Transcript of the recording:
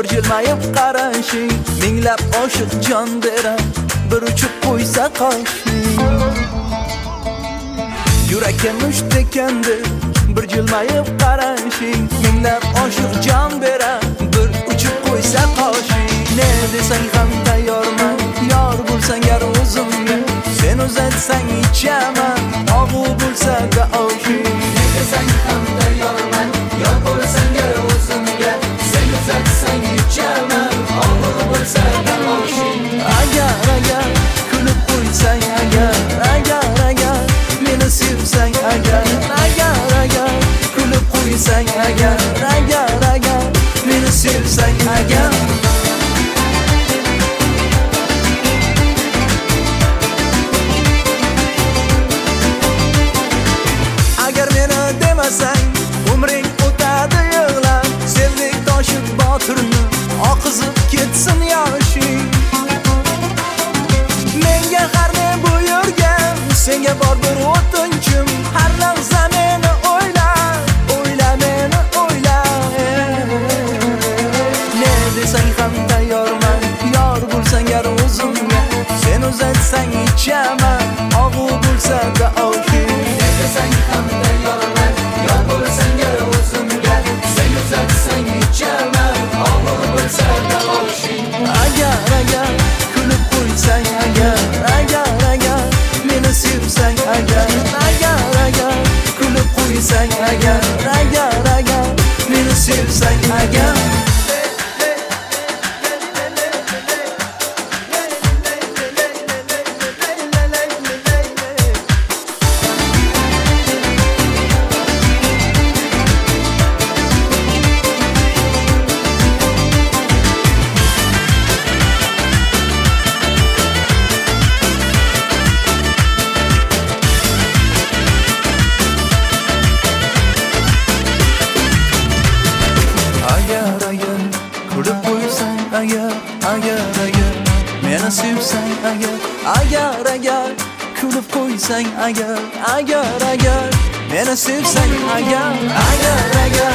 bir jilmayib qarashing, minglab oshiq jon berar, bir uchib qo'ysa qoshing. Yurakka musht ekandi, bir jilmayib qarashing, minglab oshiq jon berar, bir uchib qo'ysa qoshing. Ne desang ham tayyorman, yor bo'lsang gar o'zimga, sen uzatsang ichaman, og'u bo'lsa-da oshing. Ne desang ham tayyorman, yor bo'lsang gar o'zimga, sen uzatsang ichaman, og'u bo'lsa-da oshing. Agar kulib qo'ysang, agar meni sevsang, agar kulib qo'ysang, agar meni sevsang, agar meni demasang, umring o'tadi yig'lab, sevdik toshib botirni, oqizib ketsin yoshing. Menga har ne buyurgan, senga bor bir o'tinchim, har lahza meni o'yla meni o'yla. Ne desang ham tayyorman, yor bo'lsang gar o'zimga, sen uzatsang ichaman, og'u bo'lsa-da oshing. Ne desang ham tayyorman, yor bo'lsang gar o'zimga, sen uzatsang ichaman, og'u bo'lsa-da oshing. Agar kulib qo'ysang, agar meni sevsang, agar kulib qo'ysang, agar meni sevsang, agar kulib qo'ysang, agar meni sevsang, agar kulib qo'ysang, agar meni sevsang, agar